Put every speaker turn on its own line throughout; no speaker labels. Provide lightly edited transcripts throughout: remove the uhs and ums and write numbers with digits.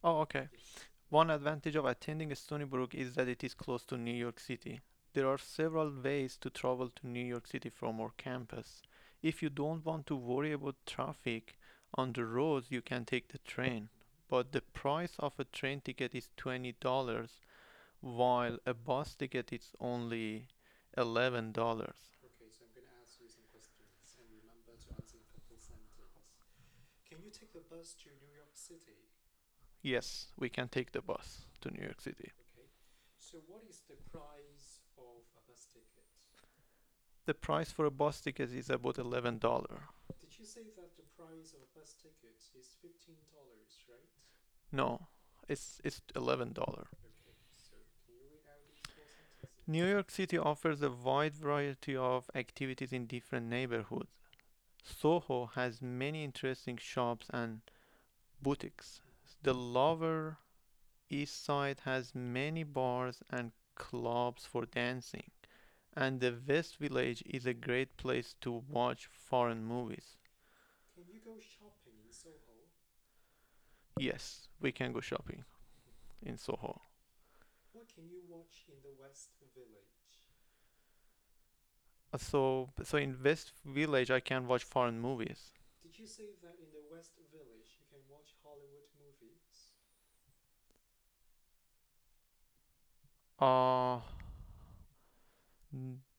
Oh, okay.
Yes.
One advantage of attending Stony Brook is that it is close to New York City. There are several ways to travel to New York City from our campus. If you don't want to worry about traffic on the roads, you can take the train. But the price of a train ticket is $20, while a bus ticket is only $11.
Okay, so I'm going to ask you some questions and remember to answer in complete sentence. Can you take the bus to New York City?
Yes, we can take the bus to New York City.
Okay. So what is the price of a bus ticket?
The price for a bus ticket is about $11.
Did you say that the price of a bus ticket is $15, right?
No, it's $11.
Okay, so can you read out these four
New
sentences?
York City offers a wide variety of activities in different neighborhoods. Soho has many interesting shops and boutiques. The Lower East Side has many bars and clubs for dancing. And the West Village is a great place to watch foreign movies.
Can you go shopping in Soho?
Yes, we can go shopping in Soho.
What can you watch in the West Village?
So in West Village, I can watch foreign movies.
Did you say that in the West Village you can watch Hollywood movies?
Uh, n-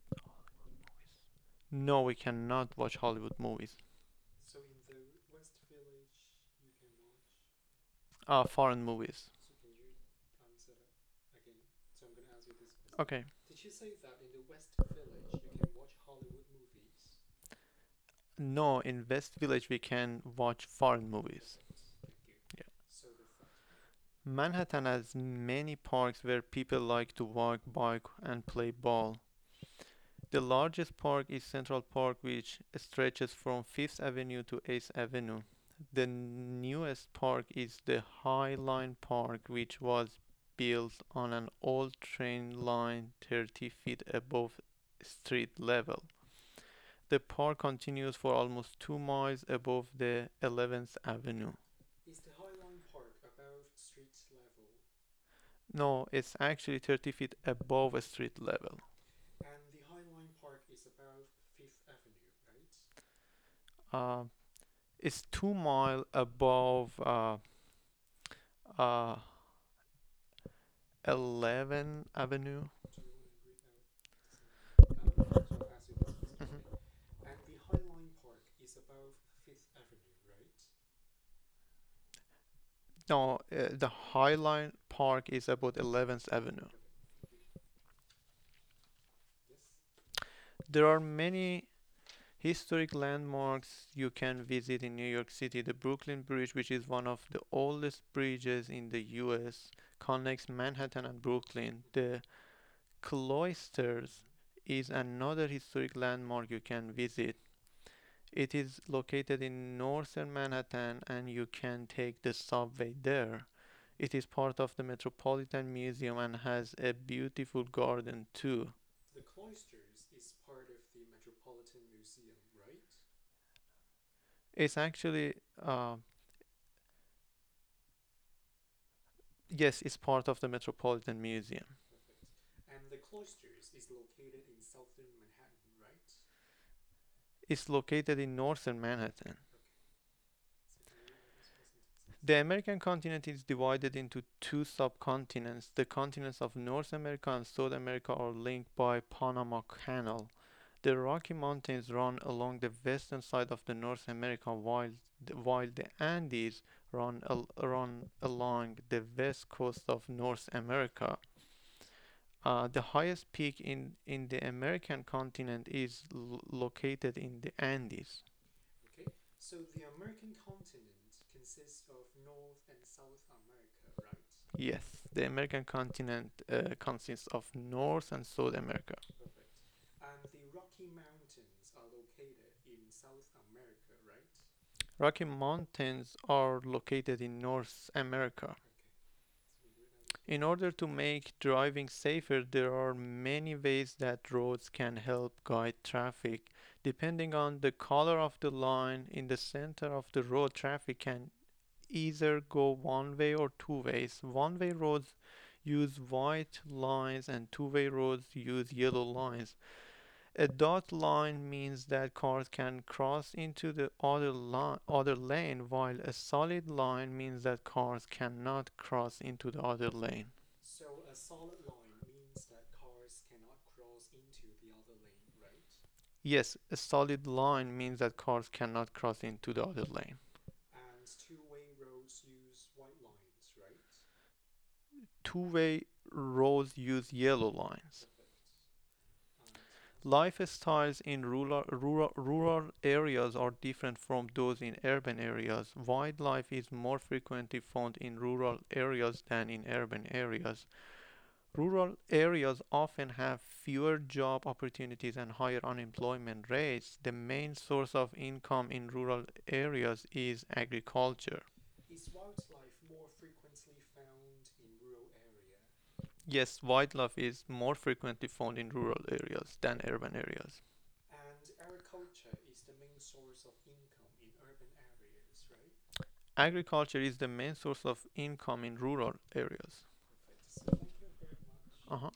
no, we cannot watch Hollywood movies.
So in the West Village you can watch.
Foreign movies.
So can you answer that again? So I'm going to ask you this question.
Okay.
Did you say that in the West Village you can watch Hollywood movies?
No, in West Village we can watch foreign movies.
Perfect. Thank you.
Yeah.
So the third one.
Manhattan has many parks where people like to walk, bike, and play ball. The largest park is Central Park, which stretches from Fifth Avenue to Eighth Avenue. The newest park is the High Line Park, which was built on an old train line 30 feet above street level. The park continues for almost 2 miles above the 11th Avenue.
Is the Highline Park above street level?
No, it's actually 30 feet above street level.
And the Highline Park is above Fifth Avenue, right?
Uh, it's 2 mile above uh, 11 Avenue.
Do you want to read out the sentence? So I'll ask you this question
Mhm.
again. And the Highline Park is above Fifth Avenue, right?
No, the Highline Park is about 11th Avenue.
Perfect. Thank you. Yes.
There are many historic landmarks you can visit in New York City. The Brooklyn Bridge, which is one of the oldest bridges in the US, connects Manhattan and Brooklyn. The Cloisters is another historic landmark you can visit. It is located in northern Manhattan and you can take the subway there. It is part of the Metropolitan Museum and has a beautiful garden too.
The Cloisters is part of the Metropolitan Museum, right?
It's actually, yes, it's part of the Metropolitan Museum.
Perfect. And the Cloisters is located in southern Manhattan, right?
It's located in northern Manhattan.
Okay. So can you read out these four sentences?
The American continent is divided into two subcontinents. The continents of North America and South America are linked by Panama Canal. The Rocky Mountains run along the western side of the North America while the Andes run along the west coast of North America. The highest peak in the American continent is located in the Andes.
Okay. So the American continent consists of North and South America, right?
Yes, the American continent consists of North and South America.
Perfect. And the Rocky Mountains are located in South America, right?
Rocky Mountains are located in North America.
Okay. So can you read out these four
In order to
sentences?
make driving safer, there are many ways that roads can help guide traffic. Depending on the color of the line in the center of the road, traffic can either go one way or two ways. One-way roads use white lines and two-way roads use yellow lines. A dot line means that cars can cross into the other lane, while a solid line means that cars cannot cross into the other lane.
So a solid line means that cars cannot cross into the other lane, right?
Yes, a solid line means that cars cannot cross into the other lane.
And two-way roads use white lines, right?
Two-way roads use yellow lines.
Perfect.
Lifestyles in rural areas are different from those in urban areas. Wildlife is more frequently found in rural areas than in urban areas. Rural areas often have fewer job opportunities and higher unemployment rates. The main source of income in rural areas is agriculture.
Is wildlife more frequently found in rural area?
Yes, wildlife is more frequently found in rural areas than urban areas.
And agriculture is the main source of income in urban areas, right?
Agriculture is the main source of income in rural areas.
Perfect. So thank you very much.
Uh-huh.